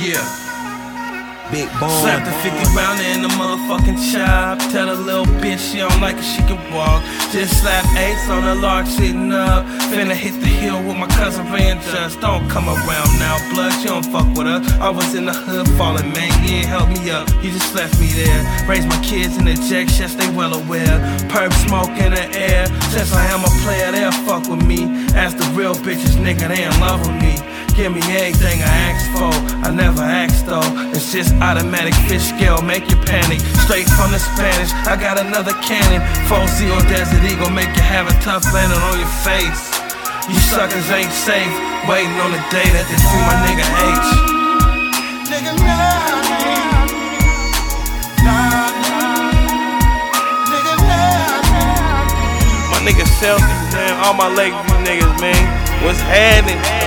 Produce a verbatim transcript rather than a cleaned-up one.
Yeah. Big bone. Slap the fifty rounder in the motherfucking chop. Tell the little bitch she don't like it, she can walk. Just slap eights on the lark sitting up. Finna hit the hill with my cousin Van. Just don't come around now, blood, you don't fuck with us. I was in the hood falling, man, you ain't help me up. You just left me there. Raised my kids in the jack, yes, they well aware. Perp smoke in the air. Since I am a player, they'll fuck with me. As the real bitches, nigga, they in love with me. Give me everything I asked for, I never asked though. It's just automatic fish scale, make you panic. Straight from the Spanish, I got another cannon. four zero Desert Eagle, make you have a tough landing on your face. You suckers ain't safe, waiting on the day that they free my nigga H. Nigga, nah, nah, nah. Nigga, nah, My nigga Celtics, man, all my Lakeview niggas, man. What's happening?